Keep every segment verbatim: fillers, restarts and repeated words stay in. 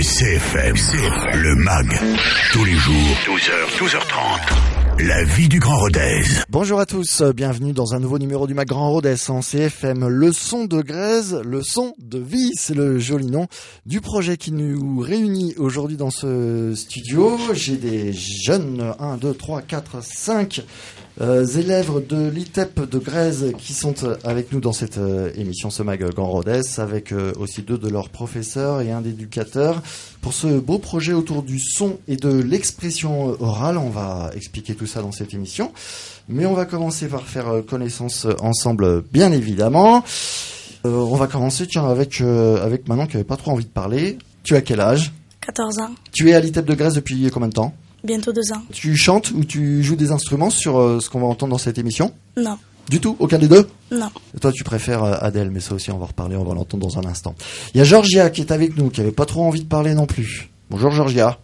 C F M, le mag, tous les jours, douze heures, douze heures trente. La vie du Grand Rodez. Bonjour à tous, bienvenue dans un nouveau numéro du Mag Grand Rodez en C F M. Le son de Grèze, le son de vie, c'est le joli nom du projet qui nous réunit aujourd'hui dans ce studio. J'ai des jeunes, un, deux, trois, quatre, cinq euh, élèves de l'I T E P de Grèze qui sont avec nous dans cette euh, émission, ce Mag Grand Rodez, avec euh, aussi deux de leurs professeurs et un éducateur. Pour ce beau projet autour du son et de l'expression orale, on va expliquer tout ça dans cette émission. Mais on va commencer par faire connaissance ensemble, bien évidemment. Euh, on va commencer tiens, avec, euh, avec Manon qui n'avait pas trop envie de parler. Tu as quel âge ? quatorze ans. Tu es à l'I T E P de Grèze depuis combien de temps ? Bientôt deux ans. Tu chantes ou tu joues des instruments sur euh, ce qu'on va entendre dans cette émission ? Non. Du tout ? Aucun des deux ? Non. Et toi, tu préfères euh, Adèle, mais ça aussi, on va reparler, on va l'entendre dans un instant. Il y a Georgia qui est avec nous, qui avait pas trop envie de parler non plus. Bonjour Georgia.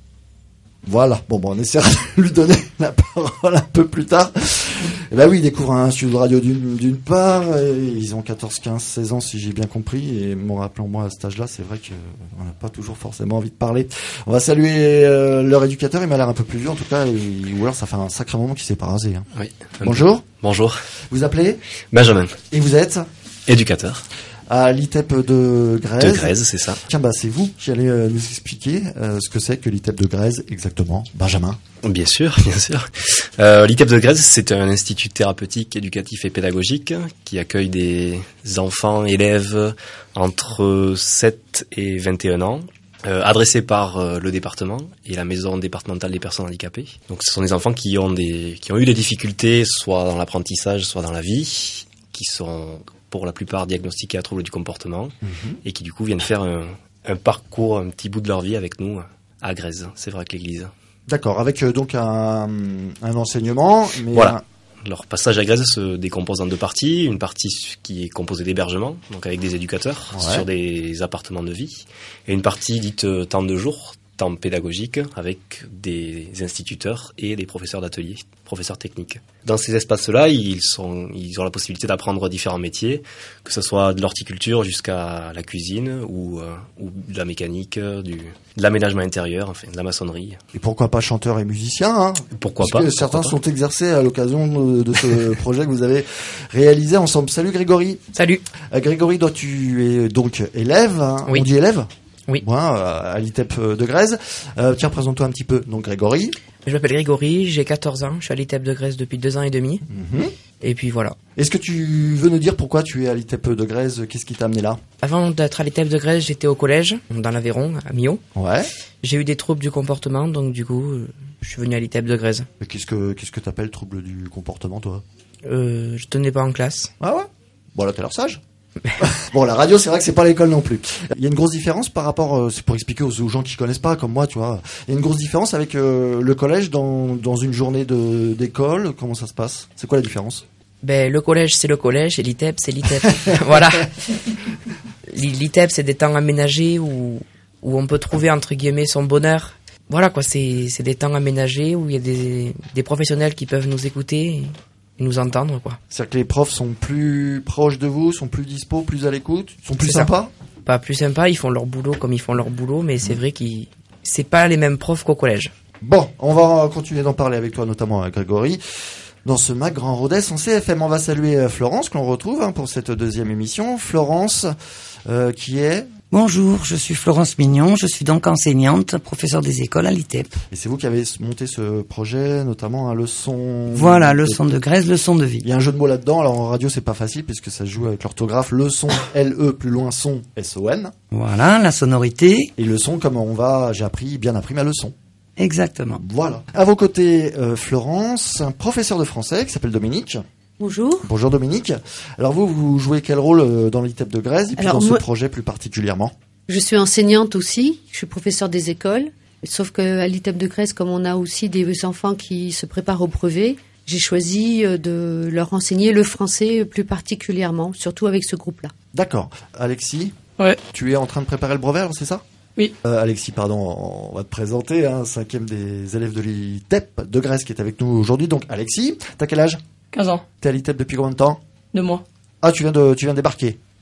Voilà. Bon, bon, on essaiera de lui donner la parole un peu plus tard. Et ben oui, ils découvrent un studio de radio d'une, d'une part. Et ils ont quatorze, quinze, seize ans, si j'ai bien compris. Et me rappelant moi à cet âge-là, c'est vrai qu'on n'a pas toujours forcément envie de parler. On va saluer euh, leur éducateur. Il m'a l'air un peu plus vieux, en tout cas. Il, ou alors, ça fait un sacré moment qu'il s'est pas rasé. Hein. Oui. Bonjour. Bonjour. Vous appelez ? Benjamin. Et vous êtes ? Éducateur. À l'I T E P de Grèze. De Grèze, c'est ça. Tiens, bah, c'est vous qui allez euh, nous expliquer euh, ce que c'est que l'I T E P de Grèze, exactement. Benjamin. Bien sûr, bien sûr. Euh, L'I T E P de Grèze, c'est un institut thérapeutique, éducatif et pédagogique qui accueille des enfants, élèves entre sept et vingt et un ans. Euh, adressés par euh, le département et la maison départementale des personnes handicapées. Donc, ce sont des enfants qui ont des, qui ont eu des difficultés, soit dans l'apprentissage, soit dans la vie, qui sont pour la plupart diagnostiqués à troubles du comportement, mmh. et qui du coup viennent faire un, un parcours, un petit bout de leur vie avec nous à Grèze, c'est vrai, avec l'église. D'accord, avec euh, donc un, un enseignement. Mais voilà. Un... Leur passage à Grèze se décompose en deux parties. Une partie qui est composée d'hébergement, donc avec des éducateurs, ouais. sur des appartements de vie, et une partie dite euh, temps de jour, temps pédagogique, avec des instituteurs et des professeurs d'atelier, professeurs techniques. Dans ces espaces-là, ils sont, ils ont la possibilité d'apprendre différents métiers, que ce soit de l'horticulture jusqu'à la cuisine, ou, euh, ou de la mécanique, du, de l'aménagement intérieur, enfin, de la maçonnerie. Et pourquoi pas chanteurs et musiciens, hein ? Pourquoi Parce pas que certains pourquoi sont pas. Exercés à l'occasion de, de ce projet que vous avez réalisé ensemble. Salut Grégory. Salut. Euh, Grégory, toi, tu es donc élève, hein ? Oui. On dit élève ? Oui. Ouais, à l'I T E P de Grèze. Euh, tiens, présente-toi un petit peu. Donc, Grégory. Je m'appelle Grégory, j'ai quatorze ans, je suis à l'I T E P de Grèze depuis deux ans et demi. Mmh. Et puis voilà. Est-ce que tu veux nous dire pourquoi tu es à l'I T E P de Grèze ? Qu'est-ce qui t'a amené là ? Avant d'être à l'I T E P de Grèze, j'étais au collège, dans l'Aveyron, à Millau. Ouais. J'ai eu des troubles du comportement, donc du coup, je suis venu à l'I T E P de Grèze. Mais qu'est-ce que, qu'est-ce que t'appelles trouble du comportement, toi ? Euh, je tenais pas en classe. Ah ouais ? Bon, là, t'as l'air sage. Bon, la radio, c'est vrai que c'est pas l'école non plus. Il y a une grosse différence par rapport, euh, c'est pour expliquer aux, aux gens qui connaissent pas, comme moi, tu vois. Il y a une grosse différence avec euh, le collège dans, dans une journée de, d'école. Comment ça se passe ? C'est quoi la différence ? Ben, le collège, c'est le collège, et l'I T E P, c'est l'I T E P. Voilà. L'I T E P, c'est des temps aménagés où, où on peut trouver, entre guillemets, son bonheur. Voilà, quoi, c'est, c'est des temps aménagés où il y a des, des professionnels qui peuvent nous écouter et nous entendre, quoi. C'est-à-dire que les profs sont plus proches de vous, sont plus dispo, plus à l'écoute, sont plus c'est sympas ? Ça. Pas plus sympas, ils font leur boulot comme ils font leur boulot, mais c'est mmh. vrai qu'ils c'est pas les mêmes profs qu'au collège. Bon, on va continuer d'en parler avec toi, notamment avec Grégory. Dans ce Mag Grand Rodez en C F M, on va saluer Florence, que l'on retrouve hein, pour cette deuxième émission. Florence, euh, qui est... Bonjour, je suis Florence Mignon, je suis donc enseignante, professeure des écoles à l'I T E P. Et c'est vous qui avez monté ce projet, notamment un leçon... Voilà, leçon de Grèze, leçon de vie. Il y a un jeu de mots là-dedans, alors en radio c'est pas facile puisque ça se joue avec l'orthographe, leçon, L-E, plus loin, son, S-O-N. Voilà, la sonorité. Et le son, comme on va, j'ai appris, bien appris ma leçon. Exactement. Voilà. À vos côtés, euh, Florence, un professeur de français qui s'appelle Dominique. Bonjour. Bonjour Dominique. Alors vous, vous jouez quel rôle dans l'I T E P de Grèze et puis Alors, dans moi, ce projet plus particulièrement ? Je suis enseignante aussi, je suis professeure des écoles, sauf qu'à l'I T E P de Grèze, comme on a aussi des enfants qui se préparent au brevet, j'ai choisi de leur enseigner le français plus particulièrement, surtout avec ce groupe-là. D'accord. Alexis ? Ouais. Tu es en train de préparer le brevet, alors c'est ça ? Oui. Euh, Alexis, pardon, on va te présenter, hein, cinquième des élèves de l'I T E P de Grèze qui est avec nous aujourd'hui. Donc Alexis, t'as quel âge ? quinze ans. T'es à l'I T E P depuis combien de temps ? Deux mois. Ah, tu viens de, tu viens de débarquer ?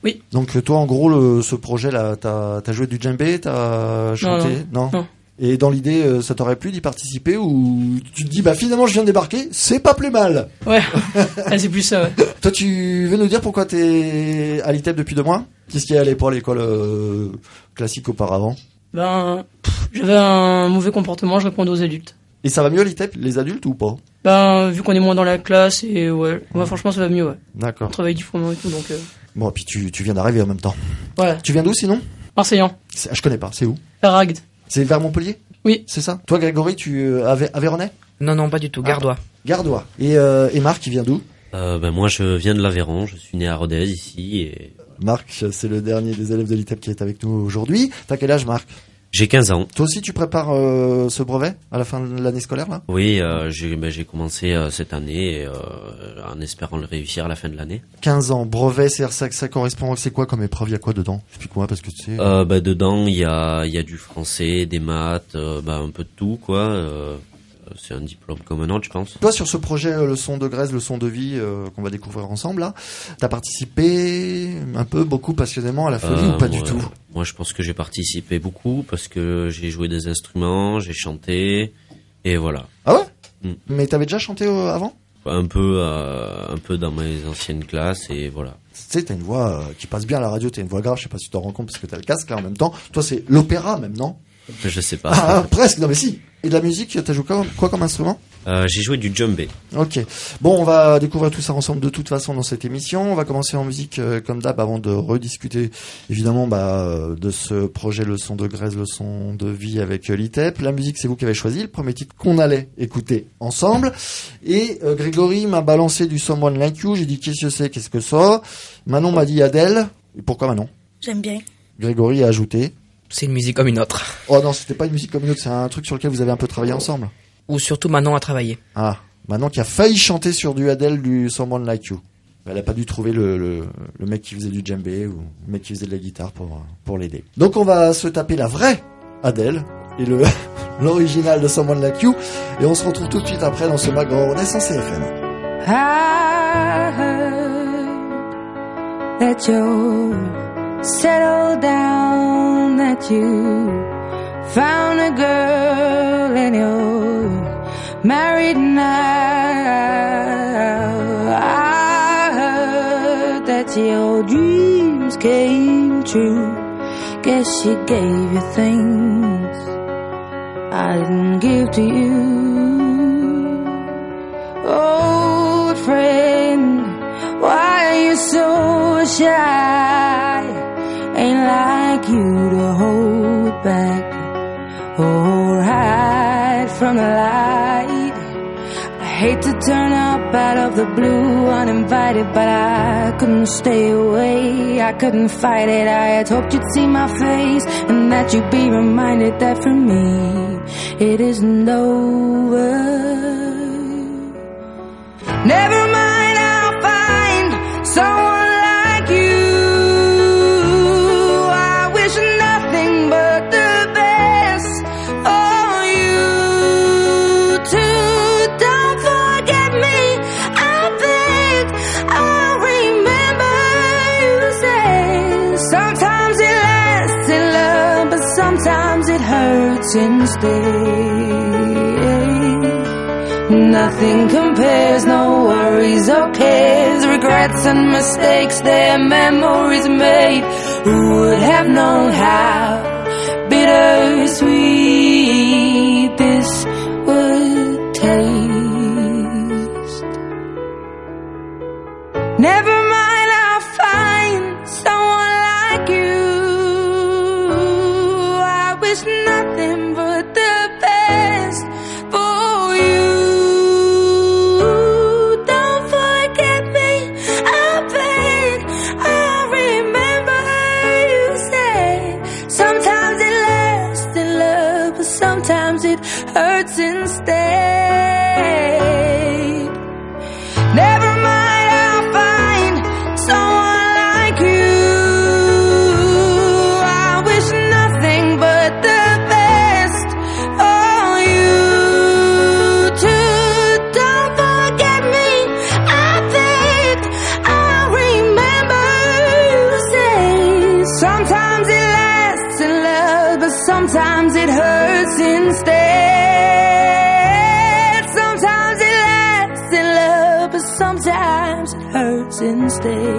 Oui. Donc toi, en gros, le, ce projet-là, t'as as joué du djembé, t'as chanté, non, non. non. Et dans l'idée, euh, ça t'aurait plu d'y participer ou tu te dis, bah finalement, je viens de débarquer, c'est pas plus mal. Ouais, ah, c'est plus ça. Ouais. Toi, tu veux nous dire pourquoi t'es à l'I T E P depuis deux mois? Qu'est-ce qui allait pas à l'école euh, classique auparavant? Ben, pff, j'avais un mauvais comportement, je répondais aux adultes. Et ça va mieux à l'I T E P, les adultes ou pas? Ben, vu qu'on est moins dans la classe et ouais, ouais, franchement, ça va mieux, ouais. D'accord. On travaille différemment et tout, donc. Euh... Bon, et puis tu, tu viens d'arriver en même temps. Ouais. Tu viens d'où sinon? Marseillan. C'est, je connais pas, c'est où? Aragde. C'est vers Montpellier? Oui. C'est ça? Toi, Grégory, tu euh, avais Aveyronais? Non, non, pas du tout, Gardois. Ah, Gardois. Et, euh, et Marc, il vient d'où? euh, ben, Moi, je viens de l'Aveyron, je suis né à Rodez, ici. Et... Marc, c'est le dernier des élèves de l'I T E P qui est avec nous aujourd'hui. T'as quel âge, Marc? J'ai quinze ans. Toi aussi, tu prépares euh, ce brevet à la fin de l'année scolaire, là? Oui, euh, j'ai ben, j'ai commencé euh, cette année euh, en espérant le réussir à la fin de l'année. quinze ans, brevet, c'est ça, ça correspond, c'est quoi comme épreuve? Il y a quoi dedans? Explique-moi, parce que tu sais... Euh, ben, dedans, il y a, il y a du français, des maths, euh, ben, un peu de tout, quoi. Euh, c'est un diplôme comme un autre, je pense. Toi, sur ce projet euh, Leçon de Grèce, Leçon de vie, euh, qu'on va découvrir ensemble, là, t'as participé un peu, beaucoup, passionnément à la folie euh, ou pas moi, du tout? Moi, je pense que j'ai participé beaucoup parce que j'ai joué des instruments, j'ai chanté, et voilà. Ah ouais? Mm. Mais t'avais déjà chanté euh, avant? Un peu, euh, un peu dans mes anciennes classes, et voilà. Tu sais, t'as une voix euh, qui passe bien à la radio, t'as une voix grave, je sais pas si tu t'en rends compte parce que t'as le casque là en même temps. Toi, c'est l'opéra même, non? Je sais pas. Ah, presque, non mais si. Et de la musique, t'as joué quoi, quoi comme instrument? Euh, j'ai joué du djembé. Ok. Bon, on va découvrir tout ça ensemble de toute façon dans cette émission. On va commencer en musique euh, comme d'hab avant de rediscuter évidemment bah, euh, de ce projet Leçon de Grèce, Leçon de vie avec euh, l'I T E P. La musique, c'est vous qui avez choisi le premier titre qu'on allait écouter ensemble. Et euh, Grégory m'a balancé du Someone Like You. J'ai dit qu'est-ce que c'est, qu'est-ce que ça? Manon m'a dit Adèle. Et pourquoi Manon? J'aime bien. Grégory a ajouté. C'est une musique comme une autre. Oh non, c'était pas une musique comme une autre, c'est un truc sur lequel vous avez un peu travaillé ensemble. Ou surtout Manon a travaillé. Ah, Manon qui a failli chanter sur du Adèle, du Someone Like You. Elle a pas dû trouver le, le, le mec qui faisait du djembé ou le mec qui faisait de la guitare pour, pour l'aider. Donc on va se taper la vraie Adèle et le l'original de Someone Like You et on se retrouve tout de suite après dans ce mag en C F M. I heard that you're settled down, that you found a girl and you're married now. I heard that your dreams came true. Guess she gave you things I didn't give to you. Old friend, why are you so shy? Ain't like you to hold back or hide from the light. I hate to turn up out of the blue uninvited, but I couldn't stay away, I couldn't fight it. I had hoped you'd see my face and that you'd be reminded that for me it isn't over. Never mind, I'll find someone like you. I wish nothing but the best for you too. Don't forget me, I beg. I remember you said sometimes it lasts in love, but sometimes it hurts instead. Nothing compares, no worries or cares, regrets and mistakes, their memories made. Who would have known how bittersweet this would taste? Never mind, I'll find someone like you. I wish nothing but the best for you. Sometimes it hurts instead. Never mind, I'll find someone like you. I wish nothing but the best for you too. Don't forget me, I beg. I remember you sometimes it hurts instead. Sometimes it lasts in love, but sometimes it hurts instead.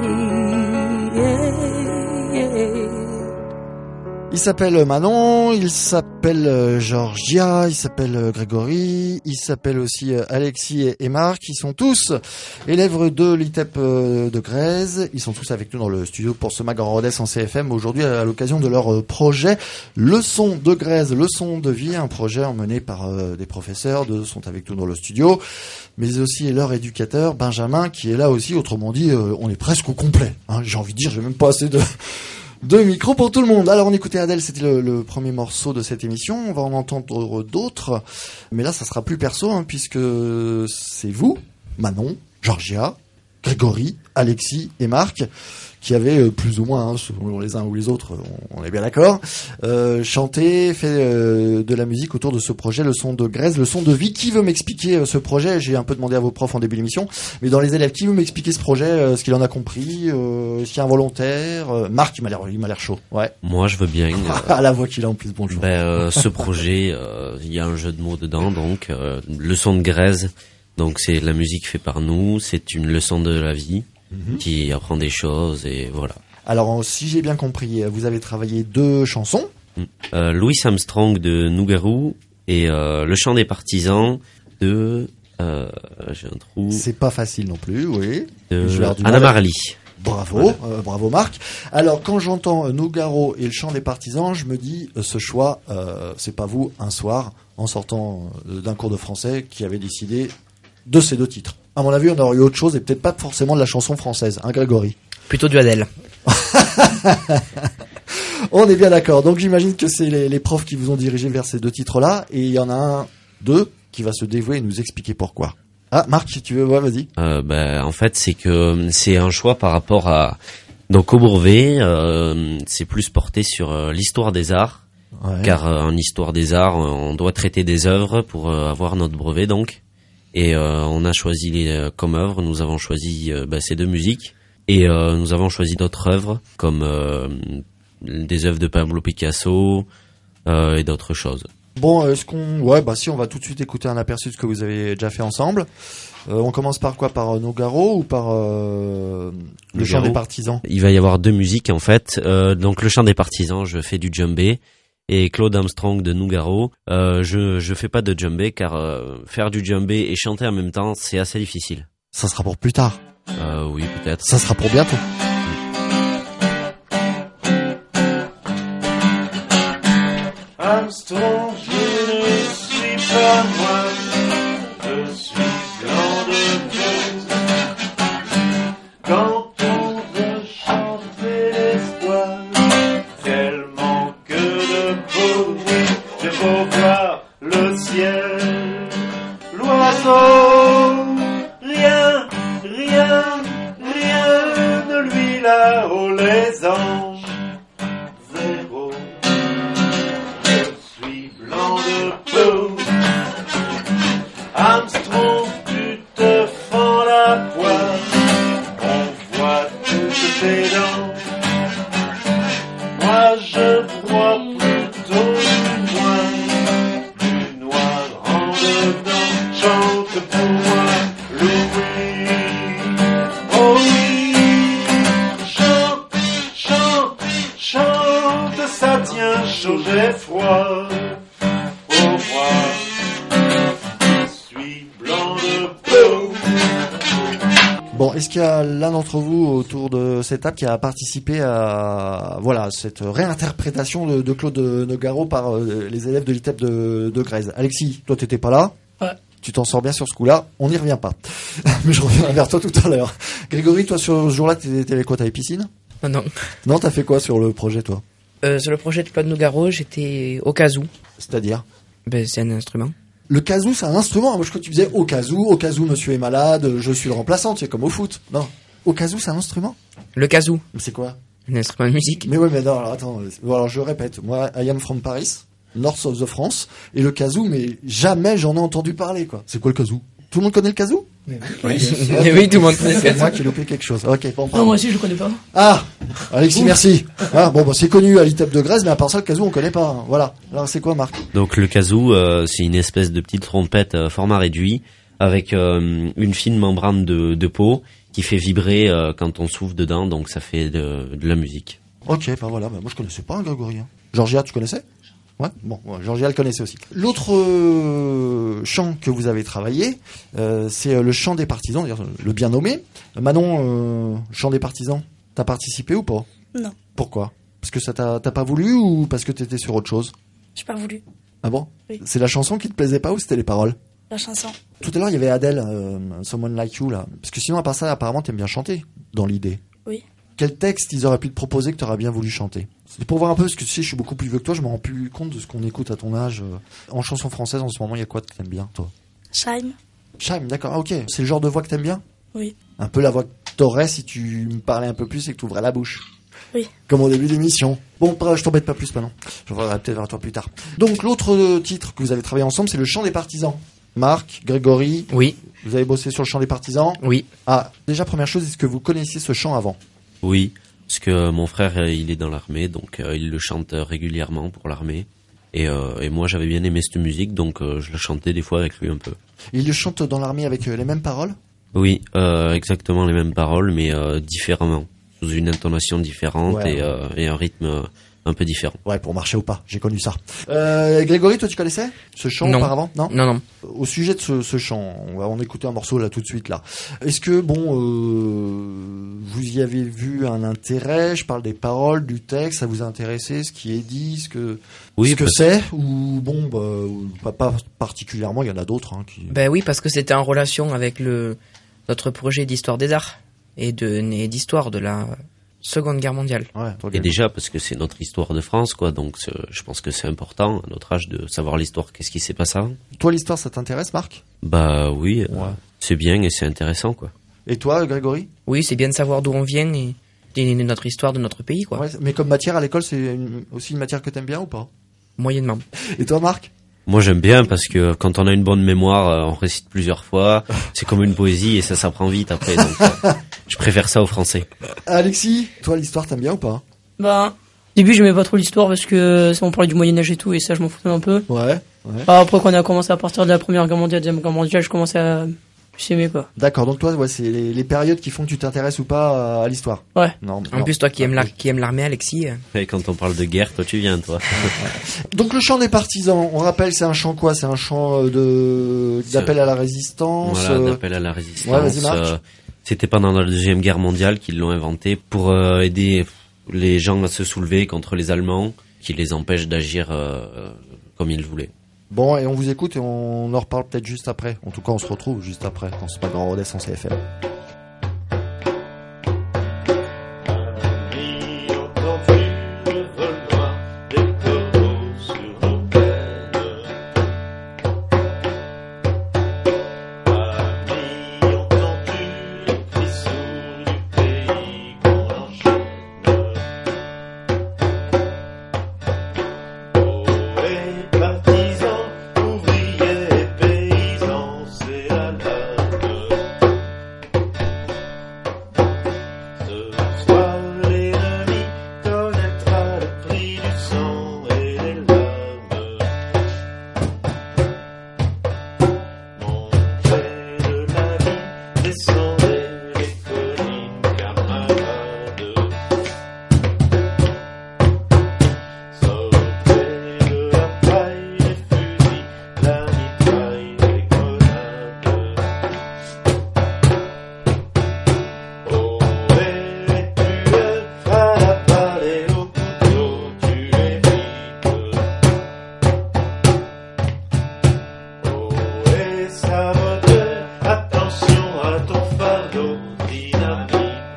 Yeah, yeah. Il s'appelle Manon, il s'appelle Georgia, il s'appelle Grégory, il s'appelle aussi Alexis et Marc. Ils sont tous élèves de l'I T E P de Grèze. Ils sont tous avec nous dans le studio pour ce Mag en Rodez en C F M aujourd'hui à l'occasion de leur projet Leçon de Grèze, Leçon de vie, un projet emmené par des professeurs. Deux sont avec nous dans le studio, mais aussi leur éducateur Benjamin qui est là aussi. Autrement dit, on est presque au complet. Hein, j'ai envie de dire, j'ai même pas assez de... Deux micros pour tout le monde. Alors on écoutait Adèle, c'était le, le premier morceau de cette émission. On va en entendre d'autres, mais là ça sera plus perso hein, puisque c'est vous, Manon, Georgia, Grégory, Alexis et Marc qui avaient euh, plus ou moins, hein, selon les uns ou les autres, on, on est bien d'accord, euh, chanté, fait euh, de la musique autour de ce projet Leçon de Grèze, Leçon de vie. Qui veut m'expliquer euh, ce projet? J'ai un peu demandé à vos profs en début d'émission, mais dans les élèves, qui veut m'expliquer ce projet, euh, ce qu'il en a compris, euh, s'il y a un volontaire? euh, Marc, il m'a l'air, il m'a l'air chaud. Ouais. Moi, je veux bien. Euh, ah, la voix qu'il a en plus, bonjour. Ben, euh, ce projet, euh, il y a un jeu de mots dedans, donc euh, Leçon de Grèze. Donc c'est la musique faite par nous, c'est une leçon de la vie. Mmh. Qui apprend des choses et voilà. Alors si j'ai bien compris, vous avez travaillé deux chansons. Mmh. Euh, Louis Armstrong de Nougarou et euh, Le chant des partisans de euh, j'ai un trou. C'est pas facile non plus, oui. De Anna Marly. Bravo, voilà. euh, bravo Marc. Alors quand j'entends Nougaro et Le chant des partisans, je me dis euh, ce choix, euh, c'est pas vous un soir en sortant euh, d'un cours de français qui avait décidé de ces deux titres. À mon avis, on aurait eu autre chose et peut-être pas forcément de la chanson française, hein, Grégory? Plutôt du Adèle. On est bien d'accord. Donc j'imagine que c'est les, les profs qui vous ont dirigé vers ces deux titres-là, et il y en a un, deux, qui va se dévouer et nous expliquer pourquoi. Ah, Marc, si tu veux, ouais, vas-y. Euh, ben, en fait, c'est que c'est un choix par rapport à... Donc au brevet, euh, c'est plus porté sur euh, l'histoire des arts, ouais. Car euh, en histoire des arts, on doit traiter des œuvres pour euh, avoir notre brevet, donc. Et euh, on a choisi les, euh, comme œuvres, nous avons choisi euh, bah, ces deux musiques. Et euh, nous avons choisi d'autres œuvres, comme euh, des œuvres de Pablo Picasso euh, et d'autres choses. Bon, est-ce qu'on... Ouais, bah si, on va tout de suite écouter un aperçu de ce que vous avez déjà fait ensemble. Euh, on commence par quoi? Par euh, Nougaro ou par euh, Le chant des partisans? Il va y avoir deux musiques, en fait. Euh, donc, Le chant des partisans, je fais du djembé. Et Claude Armstrong de Nougaro, euh, je je fais pas de djembé car euh, faire du djembé et chanter en même temps, c'est assez difficile. Ça sera pour plus tard. Euh, oui, peut-être. Ça sera pour bientôt. Armstrong, je ne suis pas moi, je suis blanc de Grèze. Quand on veut chanter l'espoir, tellement que de beau, j'ai beau voir le ciel, l'oiseau, rien, rien, rien ne lui là-haut les anges, zéro. Je suis blanc de peau. Armstrong, tu te fends la poire, on voit toutes tes dents. Moi je vois plutôt du noir, du noir en dedans. Chante pour moi, Louis. Oh oui, chante, chante, chante, ça tient chaud, j'ai froid. Au revoir, je suis blanc de peau. Bon, est-ce qu'il y a l'un d'entre vous autour de cette table qui a participé à voilà cette réinterprétation de, de Claude Nougaro par euh, les élèves de l'I T E P de, de Grèze? Alexis, toi t'étais pas là? Ouais. Tu t'en sors bien sur ce coup-là, on n'y revient pas. Mais je reviendrai vers toi tout à l'heure. Grégory, toi sur ce jour-là, t'étais avec quoi? T'avais piscine? Ah non. Non, t'as fait quoi sur le projet, toi? Euh, sur le projet de Claude Nougaro, j'étais au kazoo. C'est-à-dire? Ben, c'est un instrument. Le kazoo, c'est un instrument. Moi, je crois que tu disais au kazoo, au kazoo, monsieur est malade, je suis le remplaçant, tu sais, comme au foot. Non. Au kazoo, c'est un instrument? Le kazoo. Mais c'est quoi? Un instrument de musique. Mais ouais, mais non, alors attends. Bon, alors je répète. Moi, I am from Paris, north of the France, et le kazoo, mais jamais j'en ai entendu parler, quoi. C'est quoi le kazoo? Tout le monde connaît le kazoo? Mais oui, oui. oui, tout le monde connaît ce C'est kazoo. moi qui ai loupé quelque chose. Ok, bon, Non, pardon. moi aussi, je le connais pas. Ah, Alexis, merci. Ah, bon, bah, c'est connu à l'I T E P de Grèce, mais à part ça, le kazoo, on connaît pas. Hein. Voilà. Alors, c'est quoi, Marc? Donc le kazoo, euh, c'est une espèce de petite trompette euh, format réduit avec euh, une fine membrane de, de peau qui fait vibrer euh, quand on souffle dedans, donc ça fait de, de la musique. Ok, bah voilà, bah, moi je connaissais pas, hein, Grégory. Hein. Georgia, tu connaissais? Ouais, bon, ouais, Georgia le connaissait aussi. L'autre euh, chant que vous avez travaillé, euh, c'est euh, le chant des partisans, d'ailleurs, le bien nommé. Manon, euh, chant des partisans, t'as participé ou pas? Non. Pourquoi? Parce que ça t'a t'as pas voulu ou parce que t'étais sur autre chose? J'ai pas voulu. Ah bon? Oui. C'est la chanson qui te plaisait pas ou c'était les paroles? La chanson. Tout à l'heure, il y avait Adèle, euh, Someone Like You, là. Parce que sinon, à part ça, apparemment, t'aimes bien chanter, dans l'idée. Oui. Quel texte ils auraient pu te proposer que t'aurais bien voulu chanter? C'est pour voir un peu, parce que tu sais, je suis beaucoup plus vieux que toi, je me rends plus compte de ce qu'on écoute à ton âge. En chanson française, en ce moment, il y a quoi que t'aimes bien, toi? Shime. Shime, d'accord, ah, ok. C'est le genre de voix que t'aimes bien? Oui. Un peu la voix que t'aurais si tu me parlais un peu plus et que t'ouvrais la bouche. Oui. Comme au début de l'émission. Bon, je t'embête pas plus maintenant. Je reviendrai peut-être vers toi plus tard. Donc, l'autre titre que vous avez travaillé ensemble, c'est le chant des partisans. Marc, Grégory. Oui. Vous avez bossé sur le chant des partisans? Oui. Ah, déjà, première chose, est-ce que vous connaissiez ce chant avant? Oui, parce que mon frère, euh, il est dans l'armée, donc euh, il le chante euh, régulièrement pour l'armée. Et, euh, et moi, j'avais bien aimé cette musique, donc euh, je le chantais des fois avec lui un peu. Il le chante dans l'armée avec euh, les mêmes paroles? Oui, euh, exactement les mêmes paroles, mais euh, différemment, sous une intonation différente Ouais, et, ouais. euh, et un rythme euh, un peu différent. Ouais, pour marcher ou pas, j'ai connu ça. Euh, Grégory, toi tu connaissais ce chant Non. auparavant? Non. Non, non. Au sujet de ce, ce chant, on va en écouter un morceau là tout de suite là. Est-ce que bon, euh, vous y avez vu un intérêt? Je parle des paroles, du texte, ça vous a intéressé, ce qui est dit, ce que Oui, ce que parce- c'est? Ou bon, bah, pas, pas particulièrement. Il y en a d'autres hein, qui. Ben oui, parce que c'était en relation avec le notre projet d'histoire des arts et de et d'histoire de la Seconde Guerre mondiale. Ouais. toi, Et Grégory. déjà, parce que c'est notre histoire de France, quoi, donc c'est- je pense que c'est important, à notre âge, de savoir l'histoire, qu'est-ce qui s'est passé avant. Toi, l'histoire, ça t'intéresse, Marc? Bah oui, euh, Ouais. c'est bien et c'est intéressant, quoi. Et toi, Grégory? Oui, c'est bien de savoir d'où on vient et, et de notre histoire de notre pays, quoi. Ouais, mais comme matière à l'école, c'est une- aussi une matière que t'aimes bien ou pas? Moyennement. Et toi, Marc? Moi j'aime bien parce que quand on a une bonne mémoire, euh, on récite plusieurs fois, c'est comme une poésie et ça s'apprend vite après, donc euh, je préfère ça au français. Alexis, toi, l'histoire, t'aimes bien ou pas? Bah, au début, j'aimais pas trop l'histoire parce que ça, on parlait du Moyen-Âge et tout, et ça, je m'en foutais un peu. Ouais. Ouais. Ah, après, quand on a commencé à partir de la Première Guerre mondiale, Deuxième Guerre mondiale, je commençais à plus aimer, quoi. D'accord, donc toi, ouais, c'est les, les périodes qui font que tu t'intéresses ou pas à, à l'histoire. Ouais. Non, En non. plus, toi qui aimes la, qui aimes l'armée, Alexis. euh, Et quand on parle de guerre, toi tu viens, toi. Donc le chant des partisans, on rappelle, c'est un chant quoi? C'est un chant euh, de d'appel à la résistance. Voilà, euh, d'appel à la Ouais, résistance. vas-y, Marc. euh, C'était pendant la Deuxième Guerre mondiale qu'ils l'ont inventé pour euh, aider les gens à se soulever contre les Allemands, qui les empêchent d'agir euh, comme ils voulaient. Bon, et on vous écoute et on en reparle peut-être juste après. En tout cas, on se retrouve juste après dans ce Grand Rodez en C F M. Amis, entends-tu le vol noir des corbeaux sur nos plaines? Amis, entends-tu les cris sourds du pays qu'on enchaîne? Oh, et partisans, ouvriers et paysans, c'est la lame. Ce soir, l'ennemi connaîtra le prix du sang et des larmes. Montez de la vie, descendez les collines, camarades. Sautez de la paille, les fusils, la mitraille, les grenades. Oh, et les tueurs à la balle et au couteau, tu les vides. Oh, et saboteur, attention à ton fardeau, dynamite.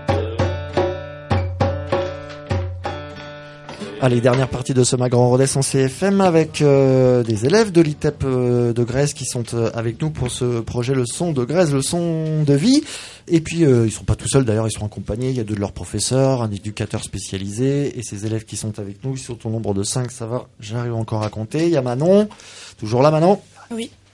Allez, dernière partie de ce Ma Grand Rodez en C F M avec euh, des élèves de l'I T E P euh, de Grèce qui sont euh, avec nous pour ce projet Le Son de Grèce, le son de vie. Et puis, euh, ils sont pas tout seuls d'ailleurs, ils sont accompagnés. Il y a deux de leurs professeurs, un éducateur spécialisé. Et ces élèves qui sont avec nous, ils sont au nombre de cinq, ça va, j'arrive encore à compter. Il y a Manon, toujours là Manon? Oui.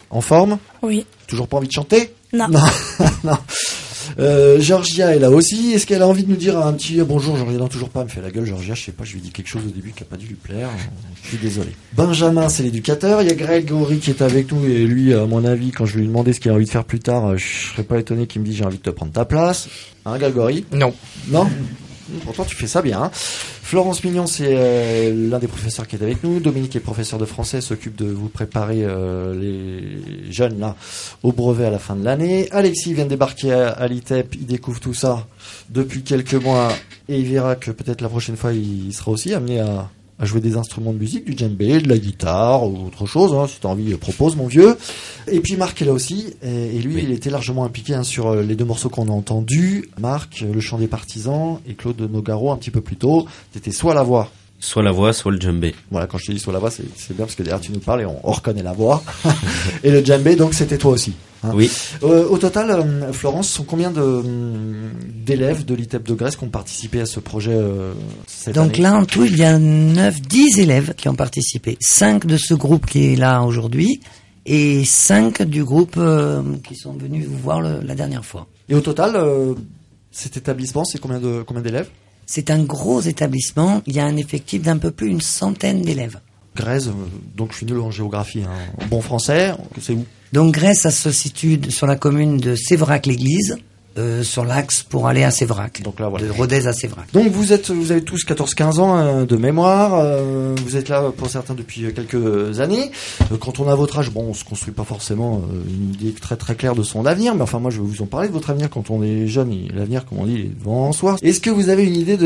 En forme? Oui. Toujours pas envie de chanter? Non. Non. non. Euh, Georgia est là aussi. Est-ce qu'elle a envie de nous dire un petit bonjour? Georgia, non, toujours pas. Elle me fait la gueule, Georgia. Je sais pas, je lui ai dit quelque chose au début qui a pas dû lui plaire. Je suis désolé. Benjamin, c'est l'éducateur. Il y a Grégory qui est avec nous et lui, à mon avis, quand je lui ai demandé ce qu'il a envie de faire plus tard, je serais pas étonné qu'il me dise j'ai envie de te prendre ta place. Hein, Grégory? Non. Non? Pourtant, tu fais ça bien. Hein. Florence Mignon, c'est euh, l'un des professeurs qui est avec nous. Dominique est professeur de français, s'occupe de vous préparer euh, les jeunes là au brevet à la fin de l'année. Alexis vient de débarquer à, à l'I T E P, il découvre tout ça depuis quelques mois et il verra que peut-être la prochaine fois, il sera aussi amené à, à jouer des instruments de musique, du djembé, de la guitare ou autre chose. Hein, si tu as envie, propose, mon vieux. Et puis Marc est là aussi, et, et lui, oui. il était largement impliqué hein, sur les deux morceaux qu'on a entendus. Marc, Le Chant des Partisans, et Claude Nogaro un petit peu plus tôt. T'étais soit la voix. Soit la voix, soit le djembé. Voilà, quand je te dis soit la voix, c'est, c'est bien parce que derrière tu nous parles et on, on reconnaît la voix. Et le djembé, donc c'était toi aussi. Hein. Oui. Euh, au total, euh, Florence, sont combien de, d'élèves de l'I T E P de Grèce qui ont participé à ce projet euh, cette Donc année? là, en tout, il y a neuf, dix élèves qui ont participé. cinq de ce groupe qui est là aujourd'hui et cinq du groupe euh, qui sont venus vous voir le, la dernière fois. Et au total, euh, cet établissement, c'est combien de combien d'élèves? C'est un gros établissement. Il y a un effectif d'un peu plus d'une centaine d'élèves. Grèce, euh, donc je suis nul en géographie. Hein. Bon français, c'est où? Donc Grèce, ça se situe sur la commune de Séverac-l'Église, euh, sur l'axe pour aller à Séverac. Donc là, voilà. De Rodez à Séverac. Donc vous êtes, vous avez tous quatorze quinze ans euh, de mémoire. Euh, vous êtes là pour certains depuis quelques années. Euh, quand on a votre âge, bon, on se construit pas forcément euh, une idée très très claire de son avenir. Mais enfin, moi, je vais vous en parler de votre avenir. Quand on est jeune, et l'avenir, comme on dit, il est devant soi. Est-ce que vous avez une idée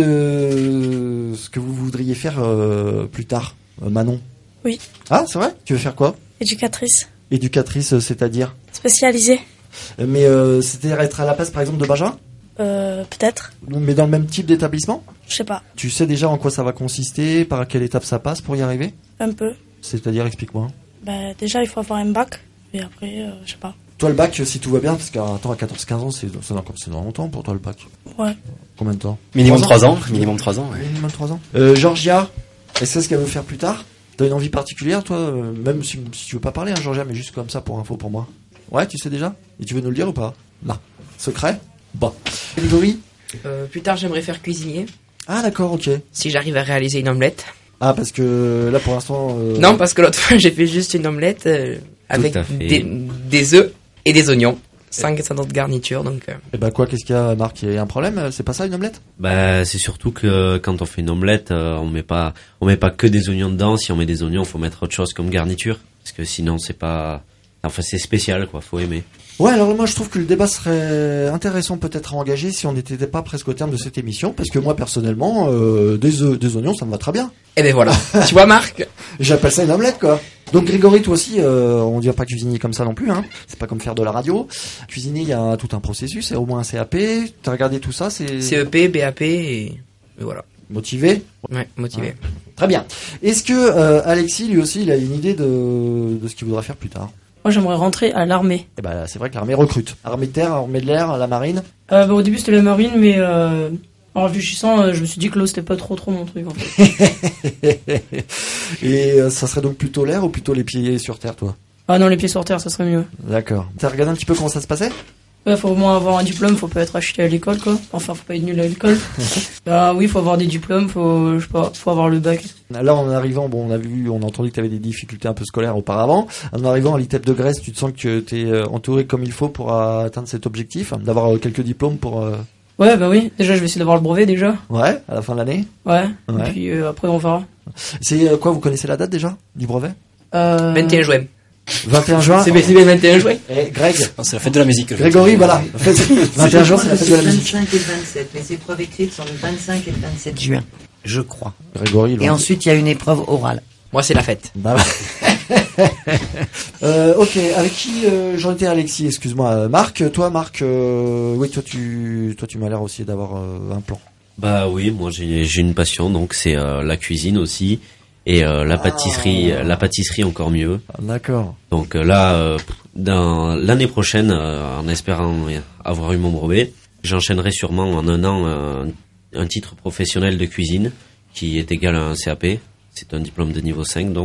de ce que vous voudriez faire euh, plus tard, euh, Manon? Oui. Ah, c'est vrai? Tu veux faire quoi? Éducatrice. Éducatrice, c'est-à-dire? Spécialisée. Mais euh, c'est-à-dire être à la place, par exemple, de Benjamin? Euh, peut-être. Mais dans le même type d'établissement? Je sais pas. Tu sais déjà en quoi ça va consister, par quelle étape ça passe pour y arriver? Un peu. C'est-à-dire, explique-moi. Bah, déjà, il faut avoir un bac. Et après, euh, je sais pas. Toi, le bac, si tout va bien, parce qu'à attends, à quatorze quinze ans, c'est, c'est, dans, c'est dans longtemps pour toi, le bac. Ouais. Combien de temps? Minimum trois ans. Minimum trois ans, ouais. Minimum trois ans. Euh, Georgia, est-ce que ce qu'elle veut faire plus tard? T'as une envie particulière, toi? euh, Même si, si tu veux pas parler, hein, Georgia, mais juste comme ça pour info pour moi. Ouais, tu sais déjà? Et tu veux nous le dire ou pas? Non. Secret? Bon. Grégory? Euh, plus tard, j'aimerais faire cuisinier. Ah, d'accord, ok. Si j'arrive à réaliser une omelette. Ah, parce que là, pour l'instant... Euh... Non, parce que l'autre fois, j'ai fait juste une omelette euh, avec des, des œufs et des oignons. Sans d'autres garnitures, donc... Euh... Et bah quoi, qu'est-ce qu'il y a, Marc? Il y a un problème? C'est pas ça, une omelette? Bah, c'est surtout que quand on fait une omelette, euh, on met pas, on met pas que des oignons dedans. Si on met des oignons, faut mettre autre chose comme garniture. Parce que sinon, c'est pas... Enfin, c'est spécial, quoi. Faut aimer. Ouais, alors moi je trouve que le débat serait intéressant peut-être à engager si on n'était pas presque au terme de cette émission, parce que moi personnellement, euh, des œufs, des oignons, ça me va très bien. Eh ben voilà, tu vois Marc? J'appelle ça une omelette, quoi. Donc Grégory, toi aussi, euh, on dit pas cuisinier comme ça non plus, hein. C'est pas comme faire de la radio. Cuisiner, il y a tout un processus, c'est au moins un C A P. T'as regardé tout ça, c'est... C E P, B A P et, et voilà. Motivé? Ouais, motivé. Ouais. Très bien. Est-ce que euh, Alexis, lui aussi, il a une idée de, de ce qu'il voudra faire plus tard? Moi, j'aimerais rentrer à l'armée. Eh ben, c'est vrai que l'armée recrute. Armée de terre, armée de l'air, la marine. Euh, bah, au début, c'était la marine, mais euh, en réfléchissant, euh, je me suis dit que l'eau, c'était pas trop trop mon truc, en fait. Et euh, ça serait donc plutôt l'air ou plutôt les pieds sur terre, toi? Ah non, les pieds sur terre, ça serait mieux. D'accord. T'as regardé un petit peu comment ça se passait? Ouais, faut au moins avoir un diplôme, faut pas être acheté à l'école, quoi. Enfin, faut pas être nul à l'école. Ah oui, faut avoir des diplômes, faut, je sais pas, faut avoir le bac. Là, en arrivant, bon, on a vu, on a entendu que t'avais des difficultés un peu scolaires auparavant. En arrivant à l'I T E P de Grèce, tu te sens que t'es entouré comme il faut pour atteindre cet objectif, d'avoir quelques diplômes pour... Euh... Ouais, bah oui. Déjà, je vais essayer d'avoir le brevet, déjà. Ouais, à la fin de l'année. Ouais. Ouais. Et puis, euh, après, on verra. C'est euh, quoi, vous connaissez la date déjà, du brevet? Euh... vingt et un juin. vingt et un juin. C'est bien, c'est bien vingt et un juin. Eh, Greg. Non, c'est la fête de la musique. Grégory, voilà. vingt et un juin, c'est la fête de la musique. vingt-cinq et le vingt-sept. Les épreuves écrites sont le vingt-cinq et le vingt-sept juin, je crois. Grégory, et ensuite, il y a une épreuve orale. Moi, c'est la fête. Bah, euh, ok, avec qui euh, j'en étais, Alexis, excuse-moi. Marc, toi, Marc, euh, oui, toi, tu, toi, tu m'as l'air aussi d'avoir euh, un plan. Bah oui, moi j'ai, j'ai une passion, donc c'est euh, la cuisine aussi. Et euh, la pâtisserie, ah. la pâtisserie encore mieux. D'accord. Donc euh, là, euh, dans l'année prochaine, euh, en espérant avoir eu mon brevet, j'enchaînerai sûrement en un an un, un titre professionnel de cuisine qui est égal à un C A P. C'est un diplôme de niveau cinq donc.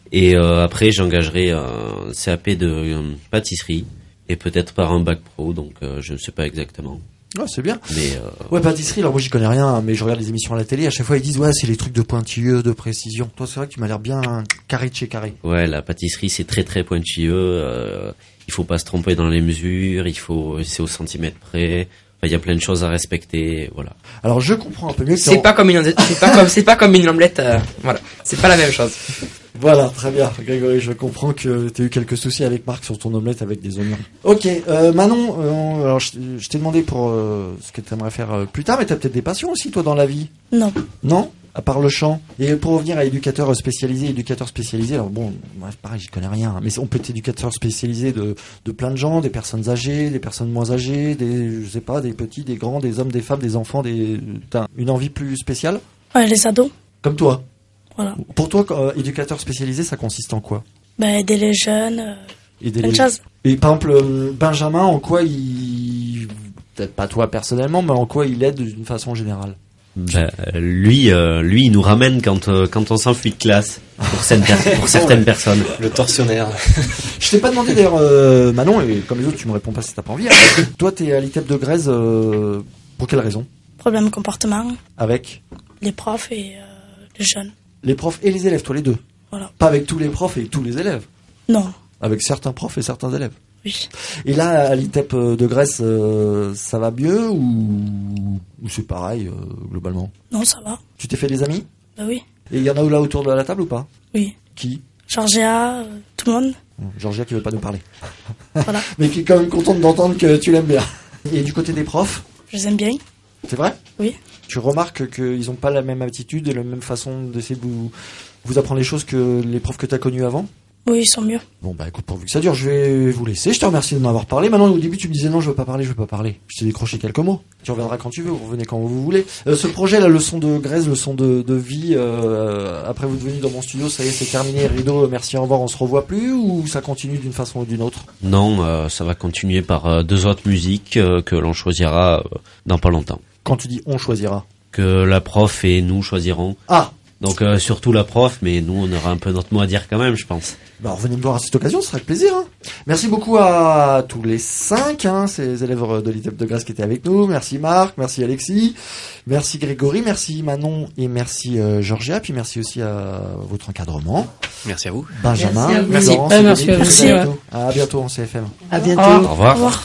Et euh, après, j'engagerai un C A P de euh, pâtisserie et peut-être par un bac pro, donc euh, je ne sais pas exactement. Ouais, c'est bien. Mais euh... ouais, pâtisserie, alors moi j'y connais rien, mais je regarde les émissions à la télé, à chaque fois ils disent ouais, c'est les trucs de pointilleux, de précision. Toi, c'est vrai que tu m'as l'air bien carré de chez carré. Ouais, la pâtisserie c'est très très pointilleux, euh, il faut pas se tromper dans les mesures, il faut c'est au centimètre près. Enfin, il y a plein de choses à respecter, voilà. Alors je comprends un peu mieux que c'est en... pas comme une c'est pas comme c'est pas comme une omelette, euh, voilà, c'est pas la même chose. Voilà, très bien, Grégory, je comprends que tu as eu quelques soucis avec Marc sur ton omelette avec des oignons. Ok, euh, Manon, euh, alors je, je t'ai demandé pour euh, ce que tu aimerais faire euh, plus tard, mais tu as peut-être des passions aussi, toi, dans la vie? Non. Non? À part le chant. Et pour revenir à éducateur spécialisé, éducateur spécialisé, alors bon, moi, pareil, j'y connais rien, mais on peut être éducateur spécialisé de, de plein de gens, des personnes âgées, des personnes moins âgées, des, je sais pas, des petits, des grands, des hommes, des femmes, des enfants, des, t'as une envie plus spéciale? Ouais, les ados. Comme toi? Voilà. Pour toi, euh, éducateur spécialisé, ça consiste en quoi? Bah, aider les jeunes, euh, aider plein les... de choses. Et par exemple, euh, Benjamin, en quoi il... Peut-être pas toi personnellement, mais en quoi il aide d'une façon générale? Ben, lui, euh, lui, il nous ramène quand euh, quand on s'enfuit de classe pour, cette per- pour certaines personnes. Le tortionnaire. Je t'ai pas demandé d'ailleurs, euh, Manon, et comme les autres, tu me réponds pas si t'as pas envie. Hein. Toi, t'es à l'I T E P de Grèze, euh, pour quelle raison? Problème comportement. Avec les profs et euh, les jeunes. Les profs et les élèves, toi les deux? Voilà. Pas avec tous les profs et tous les élèves? Non. Avec certains profs et certains élèves? Oui. Et là, à l'I T E P de Grèce, euh, ça va mieux ou, ou c'est pareil, euh, globalement? Non, ça va. Tu t'es fait des amis? Bah oui. Et il y en a où là autour de la table ou pas? Oui. Qui? Georgia, euh, tout le monde. Georgia qui veut pas nous parler. Voilà. Mais qui est quand même contente d'entendre que tu l'aimes bien. Et du côté des profs? Je les aime bien. C'est vrai? Oui. Tu remarques qu'ils n'ont pas la même attitude et la même façon d'essayer de vous, vous apprendre les choses que les profs que tu as connus avant? Oui, ils sont mieux. Bon, bah écoute, pourvu que ça dure, je vais vous laisser. Je te remercie de m'avoir parlé. Maintenant, au début, tu me disais non, je veux pas parler, je veux pas parler. Je t'ai décroché quelques mots. Tu reviendras quand tu veux, vous revenez quand vous voulez. Euh, ce projet, la leçon de Grèze, leçon de, de vie, euh, après vous êtes venu dans mon studio, ça y est, c'est terminé, rideau, merci, au revoir, on se revoit plus, ou ça continue d'une façon ou d'une autre? Non, euh, ça va continuer par euh, deux autres musiques euh, que l'on choisira euh, dans pas longtemps. Quand tu dis on choisira? Que la prof et nous choisirons. Ah! Donc euh, surtout la prof, mais nous on aura un peu notre mot à dire quand même, je pense. Bah revenez me voir à cette occasion, ce sera avec plaisir. Hein. Merci beaucoup à tous les cinq, hein, ces élèves de l'I T E P de Grèce qui étaient avec nous. Merci Marc, merci Alexis, merci Grégory, merci Manon et merci euh, Georgia, puis merci aussi à votre encadrement. Merci à vous. Benjamin, merci à vous. Florence, Merci, merci à vous. à bientôt. À bientôt en C F M. À bientôt. Au revoir. Au revoir.